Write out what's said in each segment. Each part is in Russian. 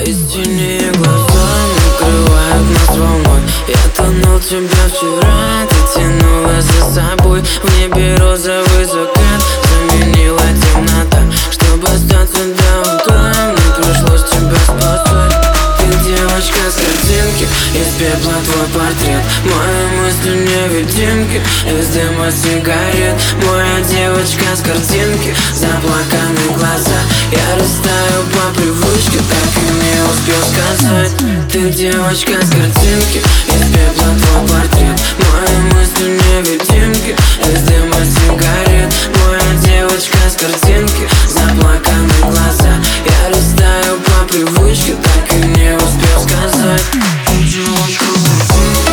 Из тени глаза накрывают нас волной. Я тонул в тебя вчера, ты тянула за собой. В небе розовый закат заменила темнота. Чтобы остаться до утра, мне пришлось тебя спасать. Ты девочка с картинки, из пепла твой портрет. Мои мысли невидимки, из дыма сигарет. Моя девочка с картинки, заплаканные глаза. Я растаю по привычке, так и не успел сказать. Ты девочка с картинки, из пепла твой портрет. Мои мысли невидимки, из дыма сигарет. Моя девочка с картинки, заплаканные глаза. Я растаю по привычке, так и не успел сказать. Ты девочка с картинки.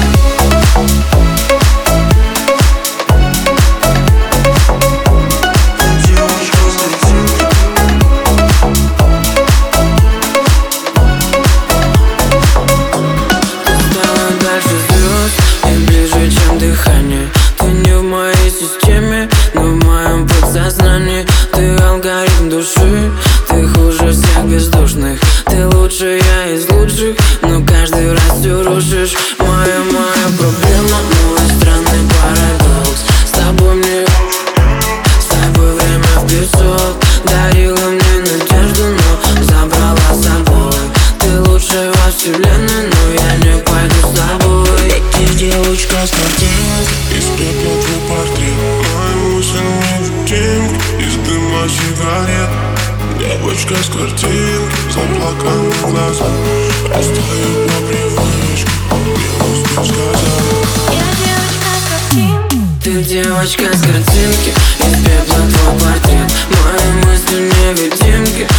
Дыхание. Ты не в моей системе, но в моем подсознании. Ты алгоритм души, ты хуже всех бездушных. Ты лучше, я из лучших, но каждый раз все рушишь. Моя проблема, мой странный парадокс. С тобой время в песок. Дарила мне надежду, но забрала с собой. Ты лучшая во вселенной, но я не пойду с тобой. Ты девочка с картинки, из пепла твой портрет. Мои мысли невидимки, из дыма сигарет. Девочка с картинки, заплаканные глаза. Растаю по привычке, не успел сказать. Я девочка с картинки. Ты девочка с картинки, из пепла твой портрет. Мои мысли невидимки,